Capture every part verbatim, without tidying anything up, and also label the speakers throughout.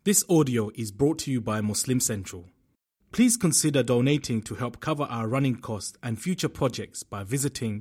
Speaker 1: This audio is brought to you by Muslim Central. Please consider donating to help cover our running costs and future projects by visiting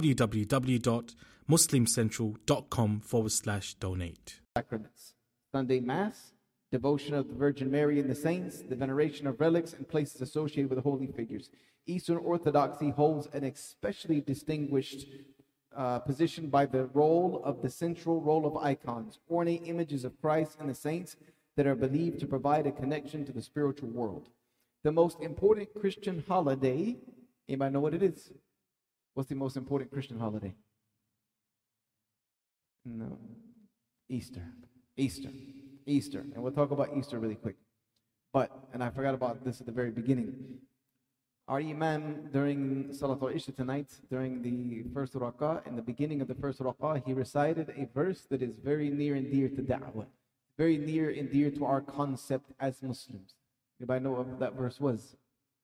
Speaker 1: www.muslimcentral.com forward slash donate.
Speaker 2: Sacraments: Sunday Mass, devotion of the Virgin Mary and the saints, the veneration of relics and places associated with the holy figures. Eastern Orthodoxy holds an especially distinguished uh, position by the role of the central role of icons, ornate images of Christ and the saints that are believed to provide a connection to the spiritual world. The most important Christian holiday, anybody know what it is? What's the most important Christian holiday? No. Easter. Easter. Easter. And we'll talk about Easter really quick. But, and I forgot about this at the very beginning. Our Imam during Salat al-Isha tonight, during the first rak'ah, in the beginning of the first rak'ah, he recited a verse that is very near and dear to da'wah. Very near and dear to our concept as Muslims. Anybody know what that verse was?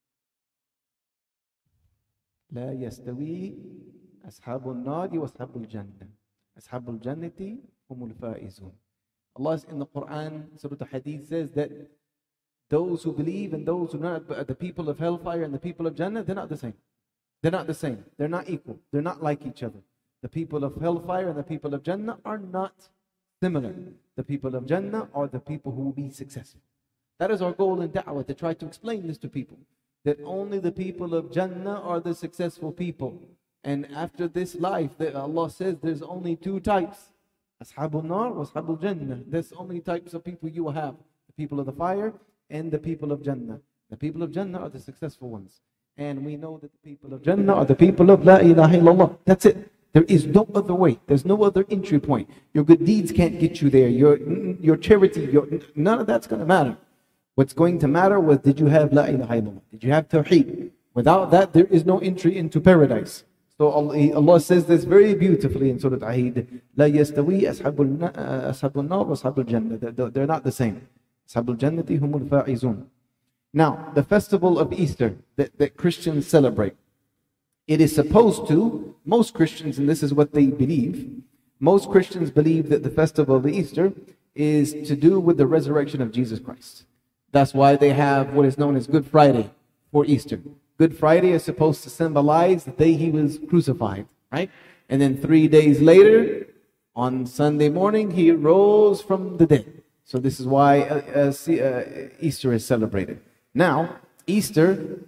Speaker 2: لا يستوي أصحاب النار وأصحاب الجنة أصحاب الجنة هم الفائزون. Allah in the Quran, Surah Al-Hadith says that those who believe and those who are not, the people of hellfire and the people of Jannah, they're not the same. They're not the same. They're not equal. They're not like each other. The people of hellfire and the people of Jannah are not similar. The people of Jannah are the people who will be successful. That is our goal in da'wah, to try to explain this to people. That only the people of Jannah are the successful people. And after this life, that Allah says there's only two types. Ashabul nar wa ashabul jannah. There's only types of people you will have. The people of the fire and the people of Jannah. The people of Jannah are the successful ones. And we know that the people of Jannah are the people of La ilaha illallah. That's it. There is no other way. There's no other entry point. Your good deeds can't get you there. Your, your charity, your, none of that's going to matter. What's going to matter was, did you have La ilaha illallah? Did you have Tawheed? Without that, there is no entry into paradise. So Allah, Allah says this very beautifully in Surah Al-Hadid. La yastawi ashabul nar wa ashabul jannah. They're not the same. Ashabul jannati humul fa'izun. Now, the festival of Easter that, that Christians celebrate. It is supposed to, most Christians, and this is what they believe, most Christians believe that the festival of Easter is to do with the resurrection of Jesus Christ. That's why they have what is known as Good Friday for Easter. Good Friday is supposed to symbolize the day he was crucified, right? And then three days later, on Sunday morning, he rose from the dead. So this is why uh, uh, uh, Easter is celebrated. Now, Easter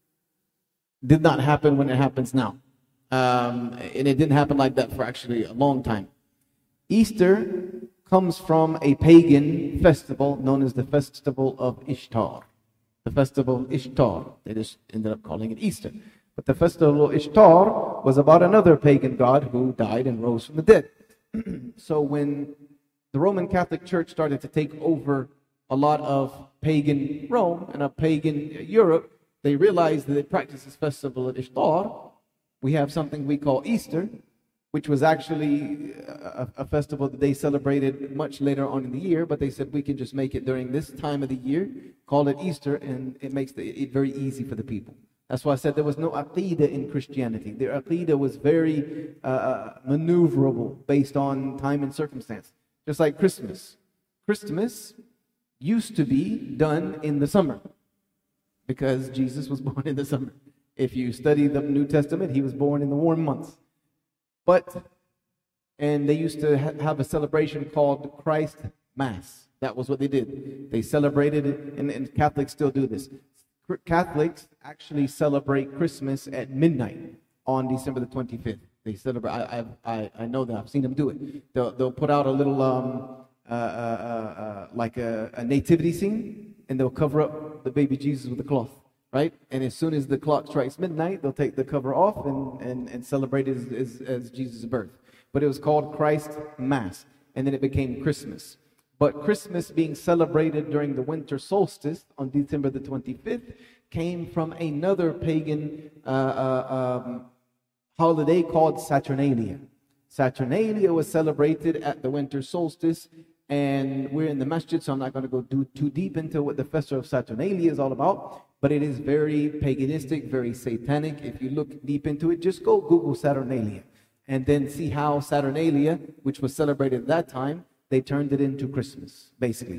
Speaker 2: did not happen when it happens now. Um, and it didn't happen like that for actually a long time. Easter comes from a pagan festival known as the Festival of Ishtar. The Festival of Ishtar. They just ended up calling it Easter. But the Festival of Ishtar was about another pagan god who died and rose from the dead. So when the Roman Catholic Church started to take over a lot of pagan Rome and a pagan Europe, they realized that they practice this festival at Ishtar. We have something we call Easter, which was actually a, a festival that they celebrated much later on in the year, but they said we can just make it during this time of the year, call it Easter, and it makes the, it very easy for the people. That's why I said there was no aqidah in Christianity. Their aqidah was very uh, maneuverable based on time and circumstance. Just like Christmas. Christmas used to be done in the summer, because Jesus was born in the summer. If you study the New Testament, he was born in the warm months. But, and they used to ha- have a celebration called Christ Mass. That was what they did. They celebrated it, and, and Catholics still do this. Catholics actually celebrate Christmas at midnight on December the twenty-fifth. They celebrate, I, I, I know that, I've seen them do it. They'll, they'll put out a little, um, uh, uh, uh, like a, a nativity scene, and they'll cover up the baby Jesus with a cloth, right? And as soon as the clock strikes midnight, they'll take the cover off and, and, and celebrate it as, as, as Jesus' birth. But it was called Christ Mass, and then it became Christmas. But Christmas being celebrated during the winter solstice on December the twenty-fifth came from another pagan uh, uh, um, holiday called Saturnalia. Saturnalia was celebrated at the winter solstice, and we're in the masjid, so I'm not going to go do, too deep into what the festival of Saturnalia is all about, but it is very paganistic, very satanic. If you look deep into it, just go Google Saturnalia, and then see how Saturnalia, which was celebrated at that time, they turned it into Christmas, basically.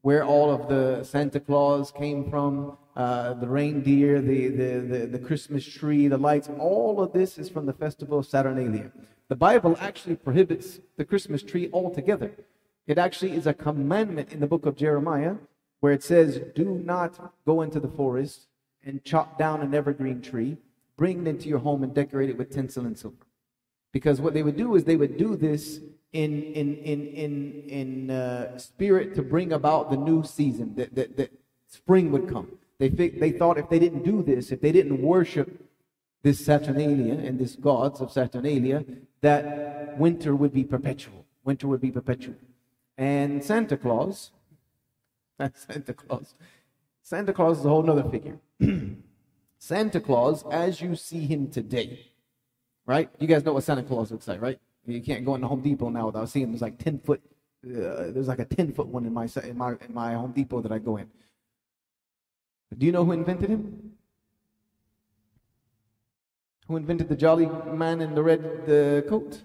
Speaker 2: where all of the Santa Claus came from, uh, the reindeer, the, the, the, the Christmas tree, the lights, all of this is from the festival of Saturnalia. The Bible actually prohibits the Christmas tree altogether. It actually is a commandment in the book of Jeremiah where it says, do not go into the forest and chop down an evergreen tree, bring it into your home and decorate it with tinsel and silver. Because what they would do is they would do this in in in in in uh, spirit to bring about the new season, that, that, that spring would come. They think, they thought if they didn't do this, if they didn't worship this Saturnalia and this gods of Saturnalia, that winter would be perpetual. Winter would be perpetual. And Santa Claus, that's Santa Claus. Santa Claus is a whole nother figure. Santa Claus, as you see him today, right? You guys know what Santa Claus looks like, right? You can't go into Home Depot now without seeing there's like ten foot. Uh, there's like a ten foot one in my in my in my Home Depot that I go in. Do you know who invented him? Who invented the jolly man in the red uh, coat?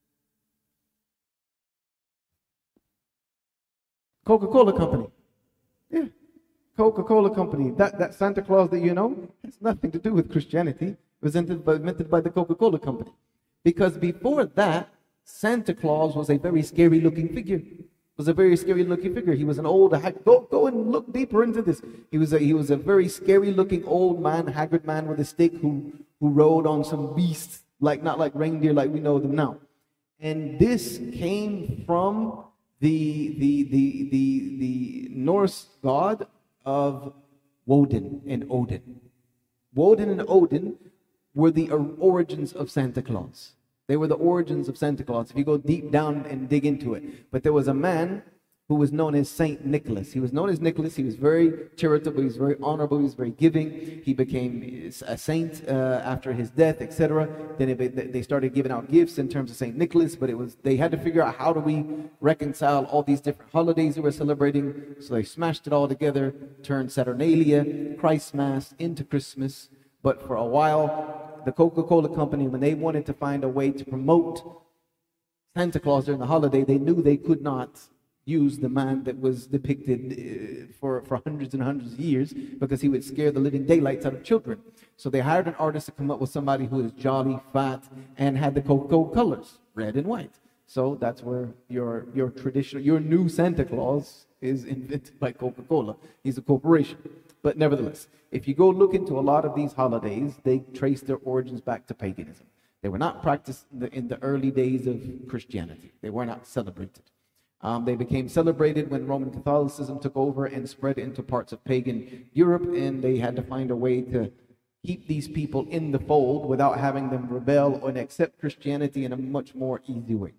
Speaker 2: Coca-Cola Company. Yeah, Coca-Cola Company. That that Santa Claus that you know has nothing to do with Christianity. It was invented by, invented by the Coca-Cola Company. Because before that, Santa Claus was a very scary-looking figure. Was a very scary-looking figure. He was an old. Go go and look deeper into this. He was a he was a very scary-looking old man, haggard man with a stick who who rode on some beasts, like not like reindeer like we know them now. And this came from the the the the the Norse god of Woden and Odin. Woden and Odin were the origins of Santa Claus. They were the origins of Santa Claus, if you go deep down and dig into it. But there was a man who was known as Saint Nicholas. He was known as Nicholas. He was very charitable. He was very honorable. He was very giving. He became a saint uh, after his death, et cetera. Then it, they started giving out gifts in terms of Saint Nicholas, but it was they had to figure out how do we reconcile all these different holidays that we're celebrating. So they smashed it all together, turned Saturnalia, Christmas into Christmas. But for a while, the Coca-Cola Company, when they wanted to find a way to promote Santa Claus during the holiday, they knew they could not use the man that was depicted uh, for, for hundreds and hundreds of years because he would scare the living daylights out of children. So they hired an artist to come up with somebody who is jolly, fat, and had the Coca-Cola colors, red and white. So that's where your your traditional, your new Santa Claus is invented by Coca-Cola. He's a corporation. But nevertheless, if you go look into a lot of these holidays, they trace their origins back to paganism. They were not practiced in the, in the early days of Christianity. They were not celebrated. Um, they became celebrated when Roman Catholicism took over and spread into parts of pagan Europe, and they had to find a way to keep these people in the fold without having them rebel and accept Christianity in a much more easy way.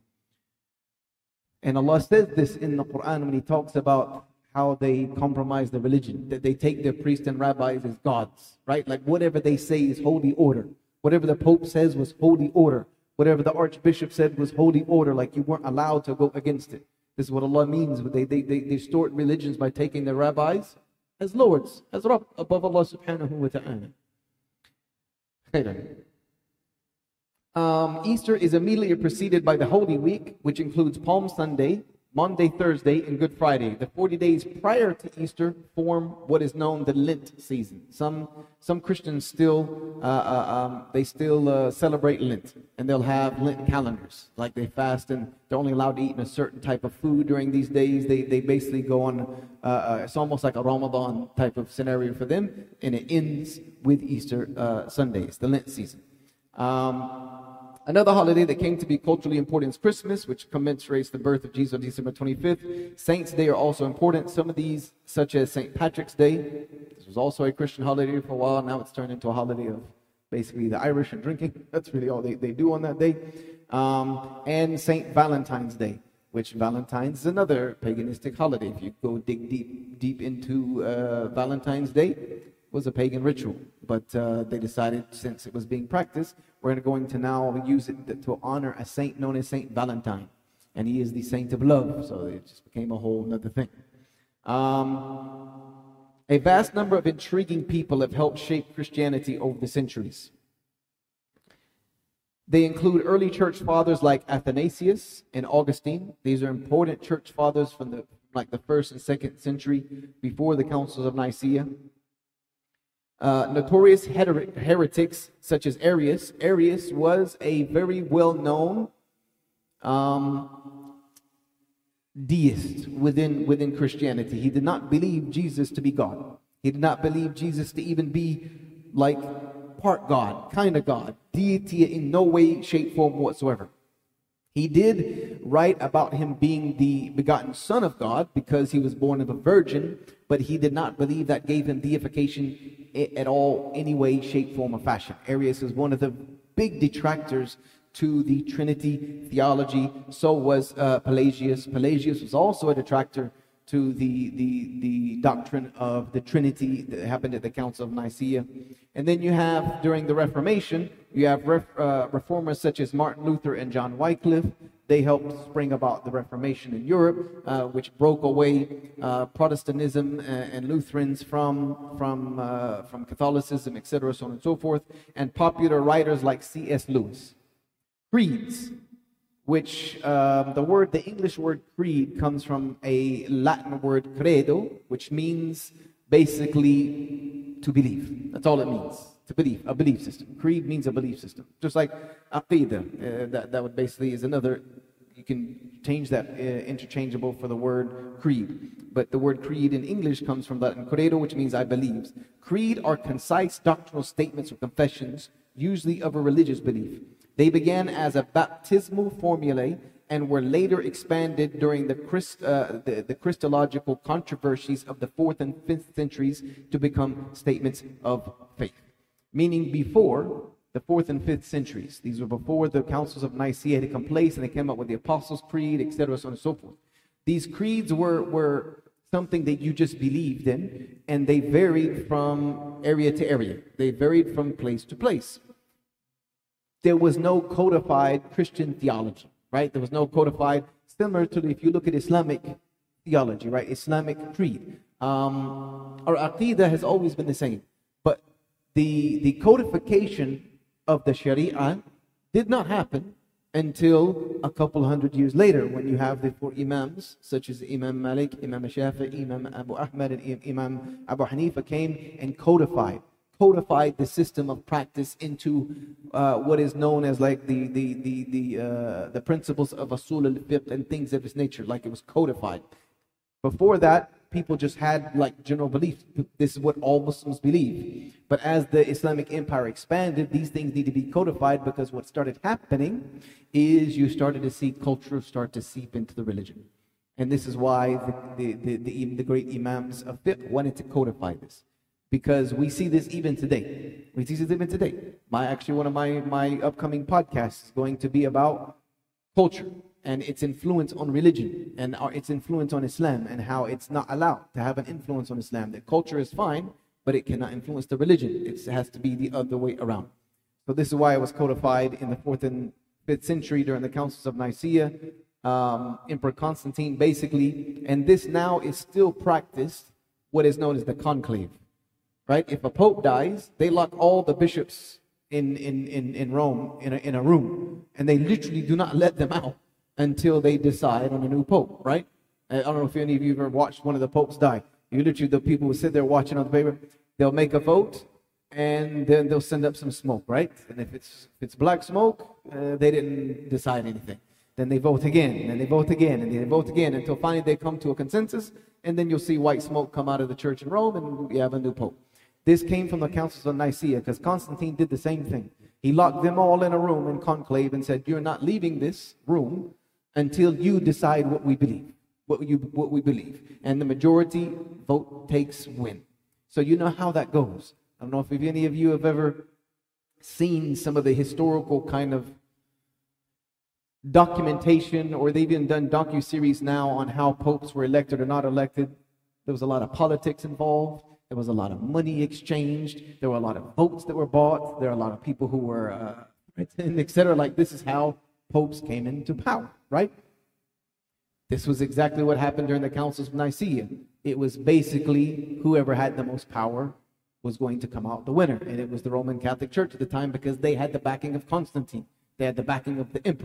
Speaker 2: And Allah says this in the Quran when He talks about how they compromise the religion, that they take their priests and rabbis as gods, right? Like whatever they say is holy order. Whatever the Pope says was holy order. Whatever the Archbishop said was holy order, like you weren't allowed to go against it. This is what Allah means. They, they, they distort religions by taking their rabbis as lords, as Rabb, above Allah subhanahu wa ta'ala. Khairan. Um, Easter is immediately preceded by the Holy Week, which includes Palm Sunday, Monday, Thursday, and Good Friday. The forty days prior to Easter form what is known the Lent season. Some some Christians still uh, uh, um, they still uh, celebrate Lent, and they'll have Lent calendars. Like they fast, and they're only allowed to eat a certain type of food during these days. They they basically go on. Uh, uh, it's almost like a Ramadan type of scenario for them, and it ends with Easter uh, Sundays, the Lent season. Um, Another holiday that came to be culturally important is Christmas, which commemorates the birth of Jesus on December twenty-fifth. Saints' Day are also important. Some of these, such as Saint Patrick's Day, this was also a Christian holiday for a while. Now it's turned into a holiday of basically the Irish and drinking. That's really all they, they do on that day. Um, and Saint Valentine's Day, which Valentine's is another paganistic holiday. If you go dig deep, deep into uh, Valentine's Day, was a pagan ritual, but uh, they decided since it was being practiced, we're going to now use it to honor a saint known as Saint Valentine, and he is the saint of love, so it just became a whole other thing. Um, a vast number of intriguing people have helped shape Christianity over the centuries. They include early church fathers like Athanasius and Augustine. These are important church fathers from the like the first and second century before the councils of Nicaea. Uh, notorious her- heretics such as Arius. Arius was a very well-known um, deist within, within Christianity. He did not believe Jesus to be God. He did not believe Jesus to even be like part God, kind of God, deity in no way, shape, form whatsoever. He did write about him being the begotten Son of God because he was born of a virgin, but he did not believe that gave him deification at all, any way, shape, form, or fashion. Arius is one of the big detractors to the Trinity theology. So was uh, Pelagius. Pelagius was also a detractor to the, the, the doctrine of the Trinity that happened at the Council of Nicaea. And then you have, during the Reformation, you have ref, uh, reformers such as Martin Luther and John Wycliffe. They helped bring about the Reformation in Europe, uh, which broke away uh, Protestantism and, and Lutherans from, from, uh, from Catholicism, et cetera, so on and so forth. And popular writers like C S Lewis. Creeds, which um, the word, the English word creed comes from a Latin word credo, which means basically to believe. That's all it means, to believe, a belief system. Creed means a belief system. Just like aqidah, uh, that, that would basically is another, you can change that uh, interchangeable for the word creed. But the word creed in English comes from Latin credo, which means I believe. Creed are concise doctrinal statements or confessions, usually of a religious belief. They began as a baptismal formulae and were later expanded during the, Christ, uh, the, the Christological controversies of the fourth and fifth centuries to become statements of faith. Meaning before the fourth and fifth centuries, these were before the councils of Nicaea had come place and they came up with the Apostles' Creed, et cetera, so on and so forth. These creeds were, were something that you just believed in, and they varied from area to area. They varied from place to place. There was no codified Christian theology, right? There was no codified, similar to if you look at Islamic theology, right? Islamic creed. Um, our aqidah has always been the same. But the, the codification of the Sharia did not happen until a couple hundred years later, when you have the four Imams, such as Imam Malik, Imam Shafi'i, Imam Abu Ahmad, and Imam Abu Hanifa came and codified. codified the system of practice into uh, what is known as like the the the the, uh, the principles of Usul al-Fiqh and things of this nature, like it was codified. Before that, people just had like general beliefs. This is what all Muslims believe. But as the Islamic empire expanded, these things need to be codified, because what started happening is you started to see culture start to seep into the religion. And this is why the, the, the, the, the great Imams of fiqh wanted to codify this. Because we see this even today. We see this even today. My actually one of my, my upcoming podcasts is going to be about culture and its influence on religion and our, its influence on Islam, and how it's not allowed to have an influence on Islam. That culture is fine, but it cannot influence the religion. It has to be the other way around. So this is why it was codified in the fourth and fifth century during the councils of Nicaea. Um, Emperor Constantine basically, and this now is still practiced, what is known as the conclave. Right? If a pope dies, they lock all the bishops in, in, in, in Rome in a, in a room, and they literally do not let them out until they decide on a new pope, right? I don't know if any of you have ever watched one of the popes die. You literally, the people will sit there watching on the paper, they'll make a vote, and then they'll send up some smoke, right? And if it's, if it's black smoke, uh, they didn't decide anything. Then they vote again, and they vote again, and they vote again, until finally they come to a consensus, and then you'll see white smoke come out of the church in Rome, and we have a new pope. This came from the councils of Nicaea, because Constantine did the same thing. He locked them all in a room in conclave and said, you're not leaving this room until you decide what we believe, what, you, what we believe. And the majority vote takes win. So you know how that goes. I don't know if any of you have ever seen some of the historical kind of documentation, or they've even done docu-series now on how popes were elected or not elected. There was a lot of politics involved. There was a lot of money exchanged. There were a lot of votes that were bought. There are a lot of people who were, uh, et cetera. Like, this is how popes came into power, right? This was exactly what happened during the councils of Nicaea. It was basically whoever had the most power was going to come out the winner. And it was the Roman Catholic Church at the time, because they had the backing of Constantine. They had the backing of the emperor.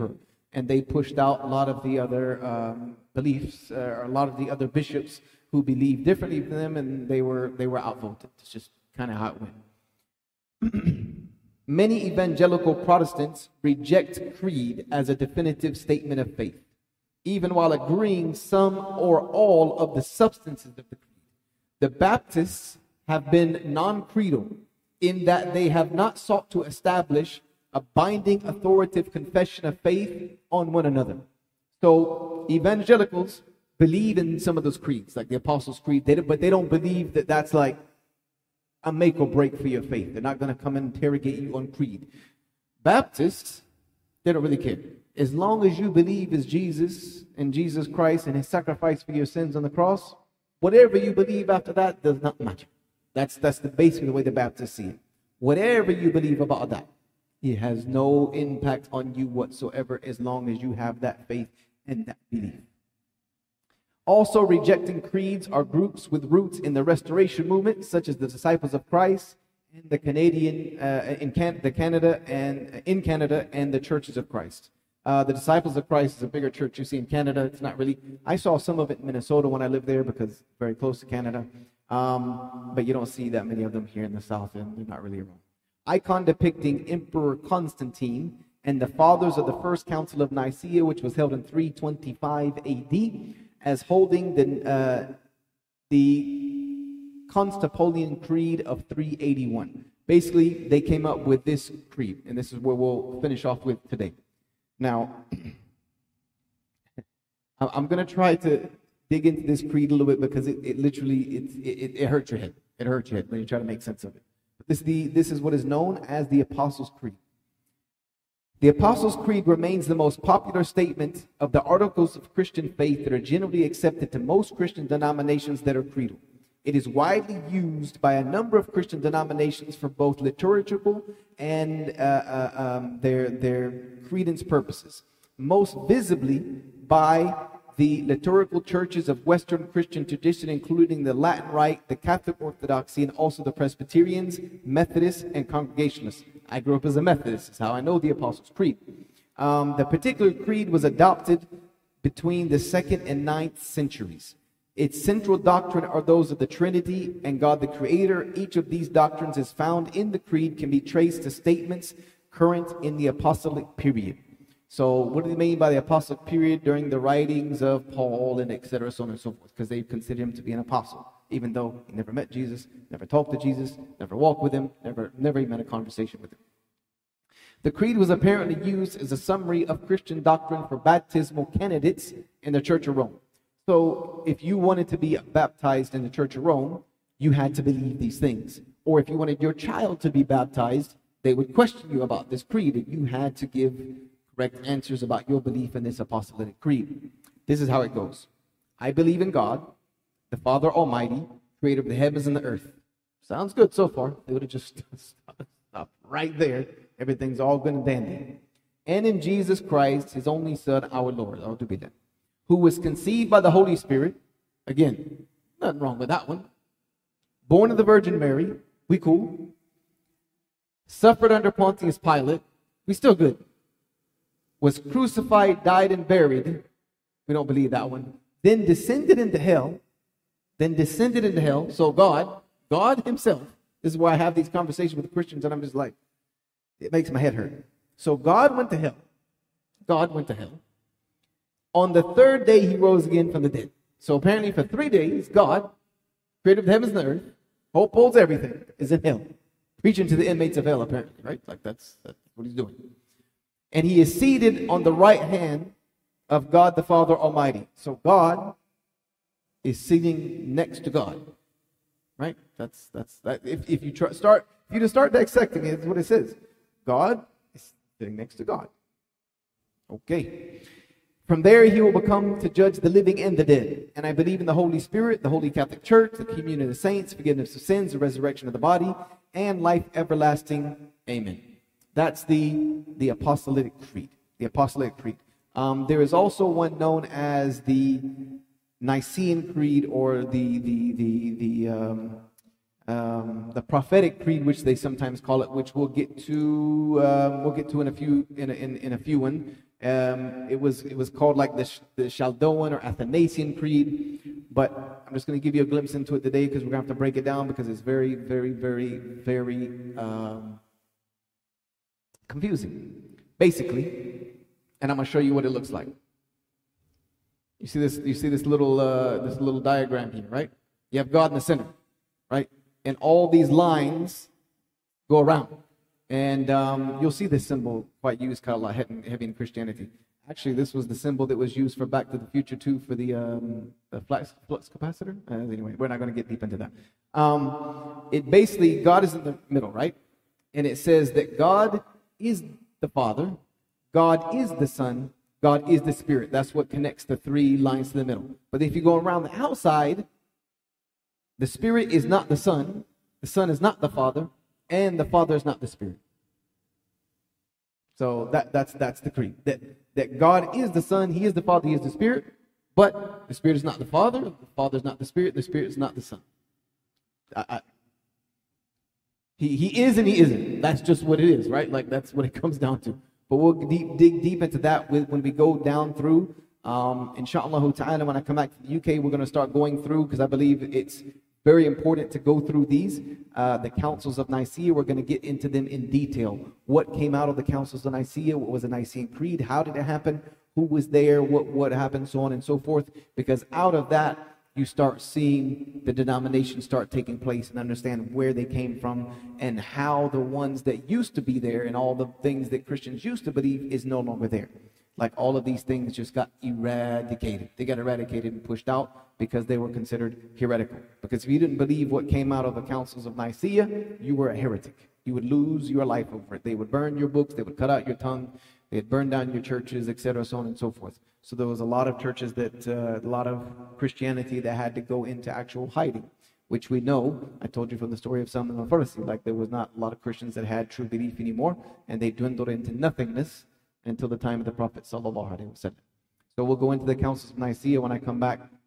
Speaker 2: and they pushed out a lot of the other um, beliefs, uh, or a lot of the other bishops who believed differently from them, and they were they were outvoted. It's just kind of how it went. Many evangelical Protestants reject creed as a definitive statement of faith, even while agreeing some or all of the substances of the creed. The Baptists have been non-creedal in that they have not sought to establish a binding authoritative confession of faith on one another. So evangelicals believe in some of those creeds, like the Apostles' Creed, they, but they don't believe that that's like a make or break for your faith. They're not going to come and interrogate you on creed. Baptists, they don't really care. As long as you believe is Jesus and Jesus Christ and his sacrifice for your sins on the cross, whatever you believe after that does not matter. That's that's the basically the way the Baptists see it. Whatever you believe about that, it has no impact on you whatsoever as long as you have that faith and that belief. Also rejecting creeds are groups with roots in the Restoration movement, such as the Disciples of Christ and the Canadian uh, in Can- the Canada and in Canada and the Churches of Christ. Uh, the Disciples of Christ is a bigger church you see in Canada. It's not really. I saw some of it in Minnesota when I lived there because it's very close to Canada, um, but you don't see that many of them here in the South, and they're not really around. Icon depicting Emperor Constantine and the fathers of the First Council of Nicaea, which was held in three twenty-five A D, as holding the uh, the Constantinopolitan Creed of three eighty-one. Basically, they came up with this creed, and this is where we'll finish off with today. Now, I'm going to try to dig into this creed a little bit because it, it literally it, it, it hurts your head. It hurts your head when you try to make sense of it. But this, the, this is what is known as the Apostles' Creed. The Apostles' Creed remains the most popular statement of the articles of Christian faith that are generally accepted to most Christian denominations that are creedal. It is widely used by a number of Christian denominations for both liturgical and uh, uh, um, their, their credence purposes. Most visibly by the liturgical churches of Western Christian tradition, including the Latin Rite, the Catholic Orthodoxy, and also the Presbyterians, Methodists, and Congregationalists. I grew up as a Methodist. That's how I know the Apostles' Creed. Um, the particular creed was adopted between the second and ninth centuries. Its central doctrine are those of the Trinity and God the Creator. Each of these doctrines is found in the creed, can be traced to statements current in the apostolic period. So what do they mean by the apostolic period? During the writings of Paul and et cetera, so on and so forth, because they consider him to be an apostle, even though he never met Jesus, never talked to Jesus, never walked with him, never, never even had a conversation with him. The creed was apparently used as a summary of Christian doctrine for baptismal candidates in the Church of Rome. So if you wanted to be baptized in the Church of Rome, you had to believe these things. Or if you wanted your child to be baptized, they would question you about this creed, and you had to give correct answers about your belief in this apostolic creed. This is how it goes. I believe in God, the Father Almighty, creator of the heavens and the earth. Sounds good so far. They would have just stopped right there. Everything's all good and dandy. And in Jesus Christ, his only Son, our Lord, or to be that, who was conceived by the Holy Spirit. Again, nothing wrong with that one. Born of the Virgin Mary. We cool. Suffered under Pontius Pilate. We still good. Was crucified, died, and buried. We don't believe that one. Then descended into hell. Then descended into hell. So God, God himself, this is why I have these conversations with Christians and I'm just like, it makes my head hurt. So God went to hell. God went to hell. On the third day, he rose again from the dead. So apparently for three days, God, creator of the heavens and the earth, hope holds everything, is in hell. Preaching to the inmates of hell, apparently, right? Like that's, that's what he's doing. And he is seated on the right hand of God the Father Almighty. So God is sitting next to God. Right? That's that's that. If, if you try, start, if you just start dissecting it, it's what it says. God is sitting next to God. Okay. From there, he will become to judge the living and the dead. And I believe in the Holy Spirit, the Holy Catholic Church, the communion of the saints, forgiveness of sins, the resurrection of the body, and life everlasting. Amen. That's the, the Apostolic Creed. The Apostolic Creed. Um, there is also one known as the Nicene Creed, or the the the the um, um, the Prophetic Creed, which they sometimes call it, which we'll get to. Um, we'll get to in a few in a, in, in a few one. Um, it was it was called like the, the Chaldean or Athanasian Creed, but I'm just going to give you a glimpse into it today because we're going to have to break it down because it's very, very, very, very um, confusing. Basically, and I'm going to show you what it looks like. You see this? You see this little uh, this little diagram here, right? You have God in the center, right? And all these lines go around. And um, you'll see this symbol quite used kind of like heavy in Christianity. Actually, this was the symbol that was used for Back to the Future too for the, um, the flux, flux capacitor. Uh, anyway, we're not going to get deep into that. Um, it basically, God is in the middle, right? And it says that God is the Father, God is the Son, God is the Spirit. That's what connects the three lines to the middle. But if you go around the outside, the Spirit is not the Son, the Son is not the Father, and the Father is not the Spirit. So that, that's that's the creed. That that God is the Son, He is the Father, He is the Spirit, but the Spirit is not the Father, the Father is not the Spirit, the Spirit is not the Son. I, I, he He is and He isn't. That's just what it is, right? Like that's what it comes down to. But we'll deep, dig deep into that when we go down through. Um, inshallah ta'ala, when I come back to the U K, we're going to start going through because I believe it's very important to go through these. Uh, the Councils of Nicaea, we're going to get into them in detail. What came out of the Councils of Nicaea? What was the Nicene Creed? How did it happen? Who was there? What, what happened? So on and so forth. Because out of that, you start seeing the denominations start taking place and understand where they came from and how the ones that used to be there and all the things that Christians used to believe is no longer there. Like all of these things just got eradicated. They got eradicated and pushed out because they were considered heretical. Because if you didn't believe what came out of the Councils of Nicaea, you were a heretic. You would lose your life over it. They would burn your books. They would cut out your tongue. They'd burn down your churches, et cetera, so on and so forth. So there was a lot of churches that, uh, a lot of Christianity that had to go into actual hiding, which we know. I told you from the story of Salman al-Farsi, like there was not a lot of Christians that had true belief anymore, and they dwindled into nothingness until the time of the Prophet sallallahu alaihi wasallam. So we'll go into the Councils of Nicaea when I come back